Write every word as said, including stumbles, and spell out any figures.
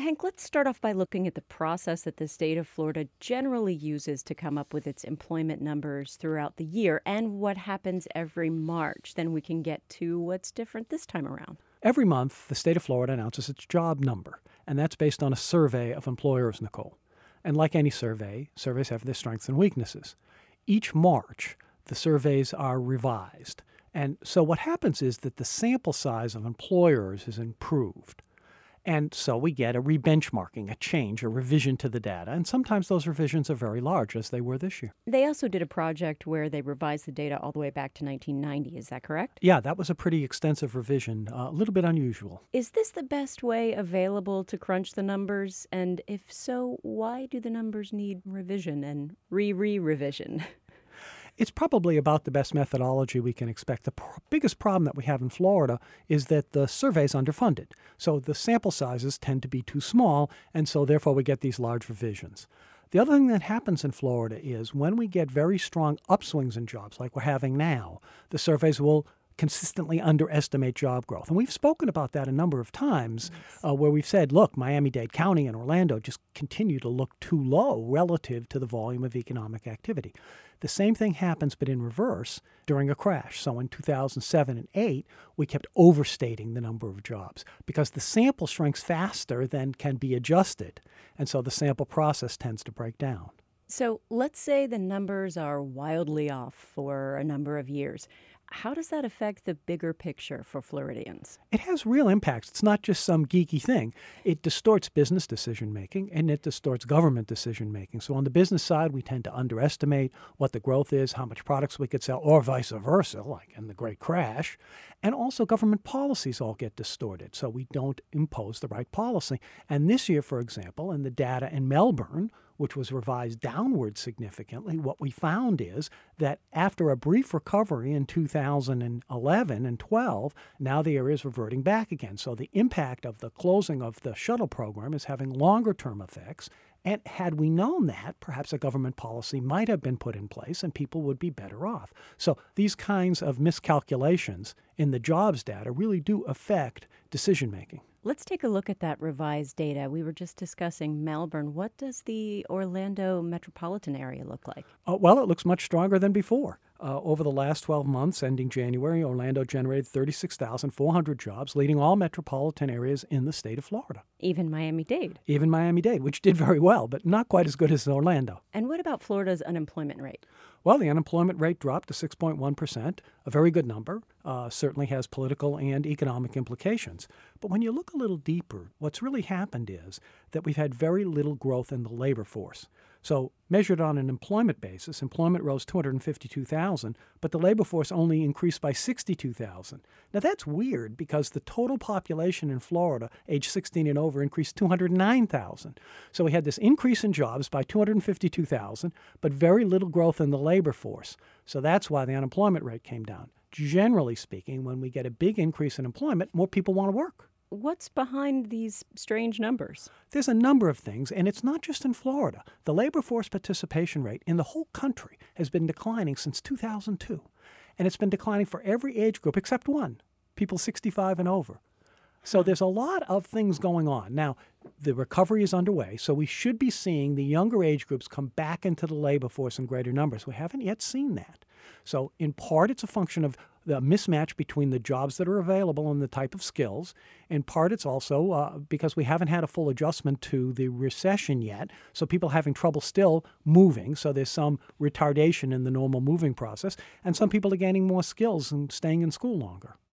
Hank, let's start off by looking at the process that the state of Florida generally uses to come up with its employment numbers throughout the year and what happens every March. Then we can get to what's different this time around. Every month, the state of Florida announces its job number, and that's based on a survey of employers, Nicole. And like any survey, surveys have their strengths and weaknesses. Each March, the surveys are revised. And so what happens is that the sample size of employers is improved. And so we get a rebenchmarking, a change, a revision to the data. And sometimes those revisions are very large, as they were this year. They also did a project where they revised the data all the way back to nineteen ninety. Is that correct? Yeah, that was a pretty extensive revision, uh, a little bit unusual. Is this the best way available to crunch the numbers? And if so, why do the numbers need revision and re-re-revision? It's probably about the best methodology we can expect. The pr- biggest problem that we have in Florida is that the survey's underfunded. So the sample sizes tend to be too small, and so therefore we get these large revisions. The other thing that happens in Florida is when we get very strong upswings in jobs like we're having now, the surveys will consistently underestimate job growth. And we've spoken about that a number of times uh, where we've said, look, Miami-Dade County and Orlando just continue to look too low relative to the volume of economic activity. The same thing happens, but in reverse, during a crash. So in two thousand seven and eight, we kept overstating the number of jobs because the sample shrinks faster than can be adjusted. And so the sample process tends to break down. So let's say the numbers are wildly off for a number of years. How does that affect the bigger picture for Floridians? It has real impacts. It's not just some geeky thing. It distorts business decision-making, and it distorts government decision-making. So on the business side, we tend to underestimate what the growth is, how much products we could sell, or vice versa, like in the Great Crash. And also government policies all get distorted, so we don't impose the right policy. And this year, for example, in the data in Melbourne, which was revised downward significantly, what we found is that after a brief recovery in two thousand eleven and twelve, now the area is reverting back again. So the impact of the closing of the shuttle program is having longer-term effects. And had we known that, perhaps a government policy might have been put in place and people would be better off. So these kinds of miscalculations in the jobs data really do affect decision-making. Let's take a look at that revised data. We were just discussing Melbourne. What does the Orlando metropolitan area look like? Uh, well, it looks much stronger than before. Uh, over the last twelve months, ending January, Orlando generated thirty-six thousand four hundred jobs, leading all metropolitan areas in the state of Florida. Even Miami-Dade. Even Miami-Dade, which did very well, but not quite as good as Orlando. And what about Florida's unemployment rate? Well, the unemployment rate dropped to six point one percent, a very good number, uh, certainly has political and economic implications. But when you look a little deeper, what's really happened is that we've had very little growth in the labor force. So measured on an employment basis, employment rose two hundred fifty-two thousand, but the labor force only increased by sixty-two thousand. Now that's weird because the total population in Florida, age sixteen and over, increased two hundred nine thousand. So we had this increase in jobs by two hundred fifty-two thousand, but very little growth in the labor force. So that's why the unemployment rate came down. Generally speaking, when we get a big increase in employment, more people want to work. What's behind these strange numbers? There's a number of things, and it's not just in Florida. The labor force participation rate in the whole country has been declining since two thousand two, and it's been declining for every age group except one, people sixty-five and over. So there's a lot of things going on. Now, the recovery is underway, so we should be seeing the younger age groups come back into the labor force in greater numbers. We haven't yet seen that. So in part, it's a function of the mismatch between the jobs that are available and the type of skills. In part, it's also uh, because we haven't had a full adjustment to the recession yet, so people are having trouble still moving, so there's some retardation in the normal moving process, and some people are gaining more skills and staying in school longer.